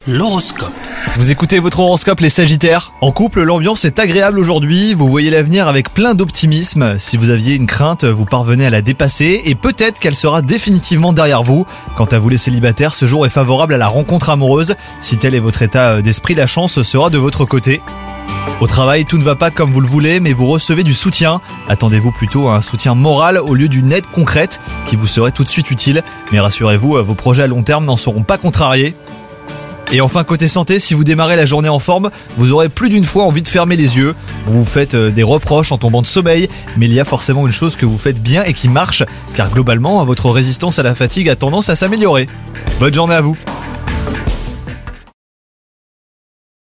L'horoscope. Vous écoutez votre horoscope les Sagittaires. En couple, l'ambiance est agréable aujourd'hui, vous voyez l'avenir avec plein d'optimisme. Si vous aviez une crainte, vous parvenez à la dépasser et peut-être qu'elle sera définitivement derrière vous. Quant à vous les célibataires, ce jour est favorable à la rencontre amoureuse. Si tel est votre état d'esprit, la chance sera de votre côté. Au travail, tout ne va pas comme vous le voulez, mais vous recevez du soutien. Attendez-vous plutôt à un soutien moral au lieu d'une aide concrète qui vous serait tout de suite utile. Mais rassurez-vous, vos projets à long terme n'en seront pas contrariés. Et enfin côté santé, si vous démarrez la journée en forme, vous aurez plus d'une fois envie de fermer les yeux. Vous vous faites des reproches en tombant de sommeil, mais il y a forcément une chose que vous faites bien et qui marche, car globalement, votre résistance à la fatigue a tendance à s'améliorer. Bonne journée à vous.